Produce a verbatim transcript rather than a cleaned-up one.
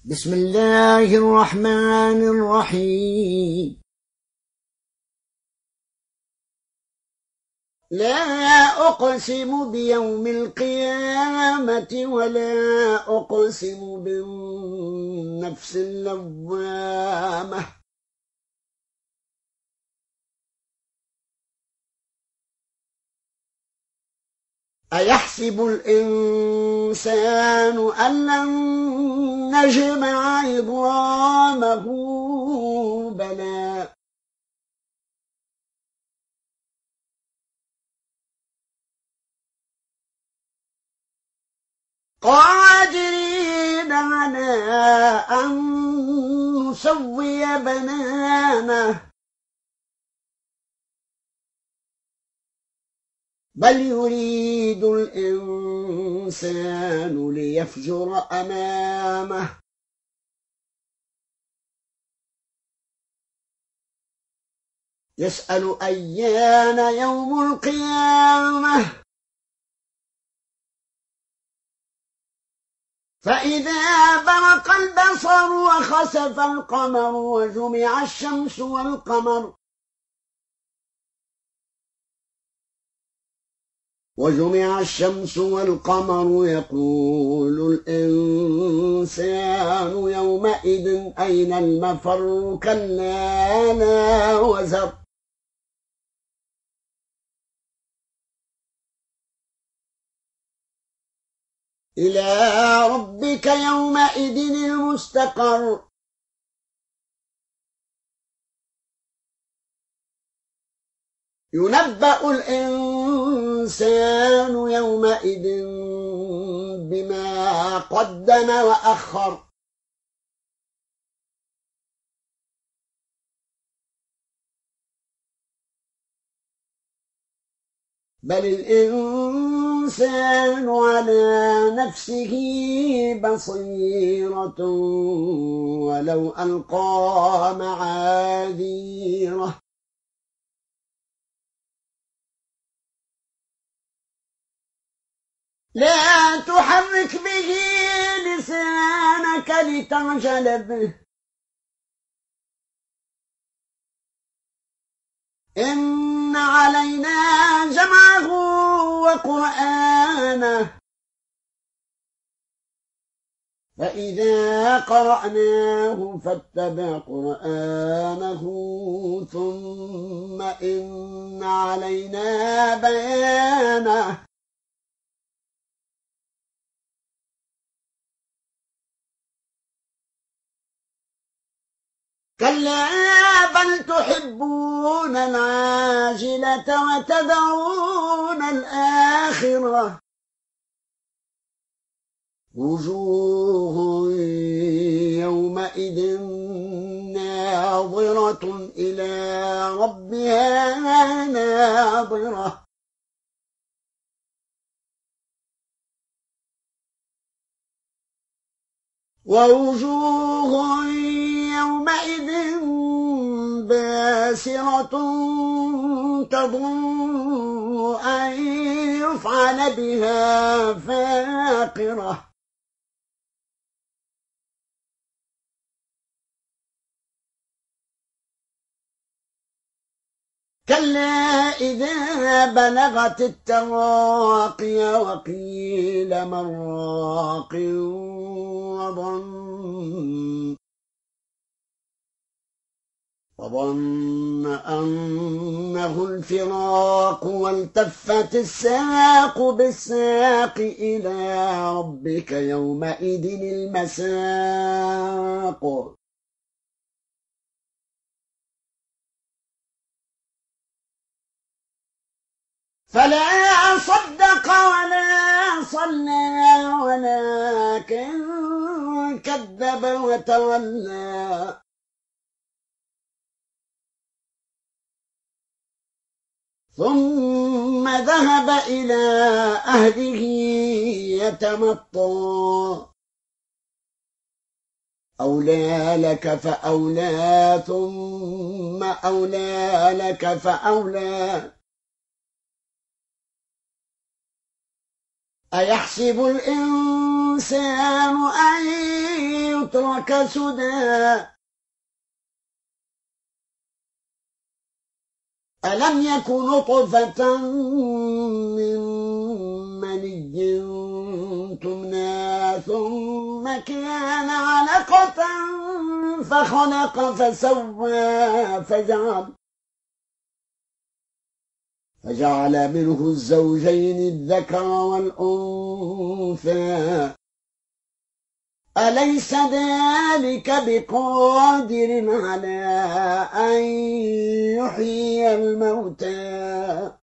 بسم الله الرحمن الرحيم. لا أقسم بيوم القيامة ولا أقسم بالنفس اللوامة أيحسب الإنسان أن لن نجمع عظامه بلى قادرين على أن نسوي بنانه بل يريد الإنسان ليفجر أمامه يسأل أيان يوم القيامة فإذا برق البصر وخسف القمر وجمع الشمس والقمر وجمع الشمس والقمر يقول الإنسان يومئذ أين المفر كلا لا وزر إلى ربك يومئذ المستقر ينبأ الإنسان يومئذ بما قدم وأخر بل الإنسان على نفسه بصيرة ولو ألقى معاذيره لا تحرك به لسانك لتعجل به إن علينا جمعه وقرآنه فإذا قرأناه فاتبع قرآنه ثم إن علينا بيانه كلا بل تحبون العاجلة وتذرون الآخرة وجوه يومئذ ناظرة إلى ربها ناظرة ووجوه يومئذ باسرة تظن أن يفعل بها فاقرة كلا إذا بلغت التراقي وقيل من راق وظن وظن أنه الفراق والتفت الساق بالساق إلى ربك يومئذ المساق فلا صدق ولا صلى ولكن كذب وتولى ثم ذهب إلى أهله يتمطى أولى لك فأولى ثم أولى لك فأولى أيحسب الإنسان أن يترك سدى ألم يك نطفة من مني تمنى ثم كان علقة فخلق فسوى فجعل فجعل منه الزوجين الذكر والأنثى أليس ذلك بقادر على أن يحيي الموتى